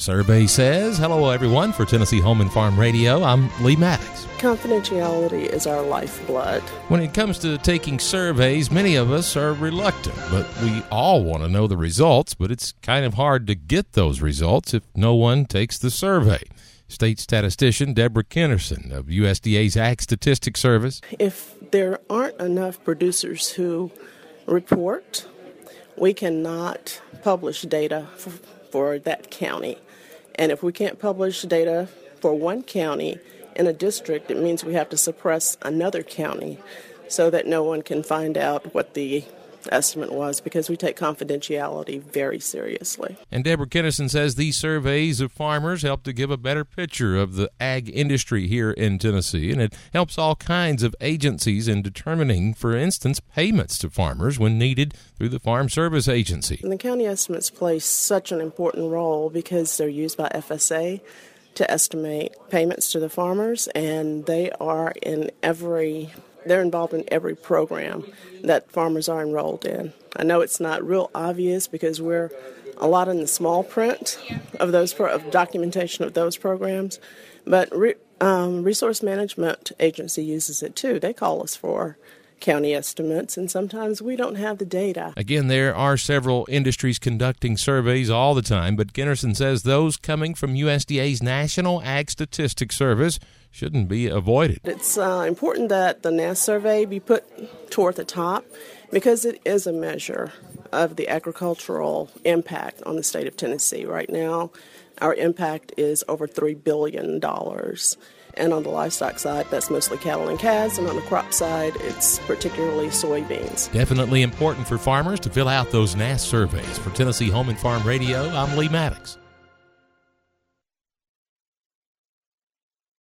Survey says, hello everyone, for Tennessee Home and Farm Radio, I'm Lee Maddox. Confidentiality is our lifeblood. When it comes to taking surveys, many of us are reluctant, but we all want to know the results, but it's kind of hard to get those results if no one takes the survey. State statistician Deborah Kennerson of USDA's Ag Statistics Service. If there aren't enough producers who report, we cannot publish data for that county. And if we can't publish data for one county in a district, it means we have to suppress another county so that no one can find out what the estimate was, because we take confidentiality very seriously. And Deborah Kennerson says these surveys of farmers help to give a better picture of the ag industry here in Tennessee, and it helps all kinds of agencies in determining, for instance, payments to farmers when needed through the Farm Service Agency. And the county estimates play such an important role because they're used by FSA to estimate payments to the farmers, and they're involved in every program that farmers are enrolled in. I know it's not real obvious because we're a lot in the small print of those of documentation of those programs, but Resource Management Agency uses it too. They call us for county estimates, and sometimes we don't have the data. Again, there are several industries conducting surveys all the time, but Kennerson says those coming from USDA's National Ag Statistics Service shouldn't be avoided. It's important that the NASS survey be put toward the top because it is a measure of the agricultural impact on the state of Tennessee. Right now, our impact is over $3 billion. And on the livestock side, that's mostly cattle and calves, and on the crop side, it's particularly soybeans. Definitely important for farmers to fill out those NASS surveys. For Tennessee Home and Farm Radio, I'm Lee Maddox.